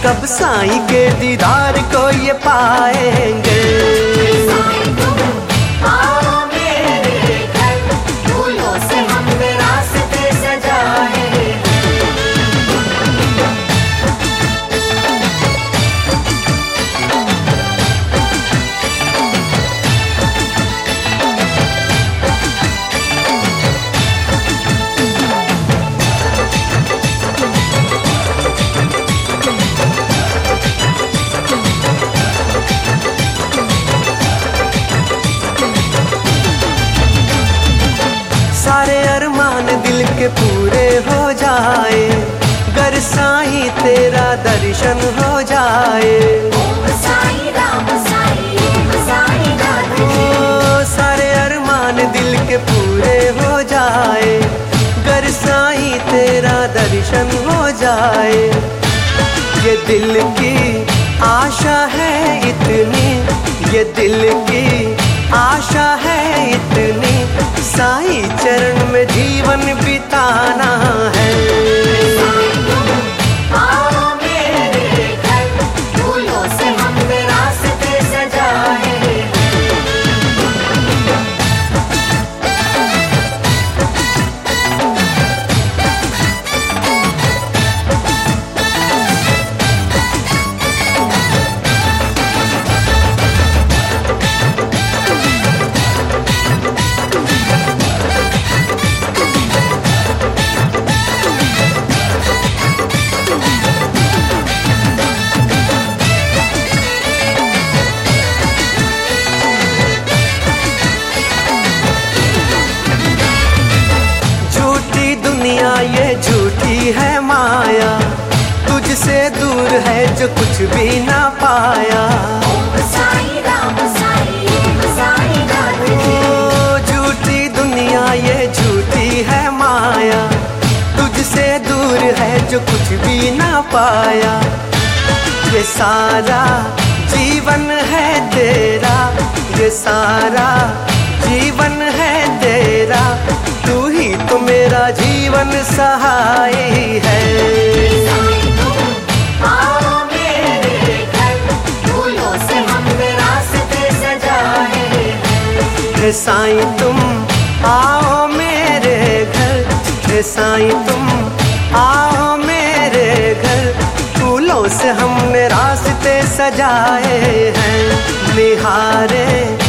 कब साईं के दीदार को ये पाएंगे। सारे अरमान दिल के पूरे हो जाए, गर साईं तेरा दर्शन हो जाए। ओम साईं राम साईं ओम साईं नाथ जी। सारे अरमान दिल के पूरे हो जाए, गर साईं तेरा दर्शन हो जाए। ये दिल की आशा है इतनी, ये दिल की आशा है इतनी, साईं चरण में जीवन बिताना है। आओ मेरे घर, फूलों से हमने रास्ते सजाए हैं। दुनिया ये झूठी है माया, तुझसे दूर है जो कुछ भी ना पाया। ओम साईं राम साईं ओम साईं नाथ जी। झूठी दुनिया ये झूठी है माया, तुझसे दूर है जो कुछ भी ना पाया। ये सारा जीवन है तेरा, ये सारा जीवन है तेरा, तू ही तो मेरा जीवन सहाय है। आओ मेरे घर, फूलों से हमने रास्ते सजाए हैं। हे साईं तुम आओ मेरे घर, हे साईं तुम आओ मेरे घर, फूलों से हमने रास्ते सजाए हैं। निहारे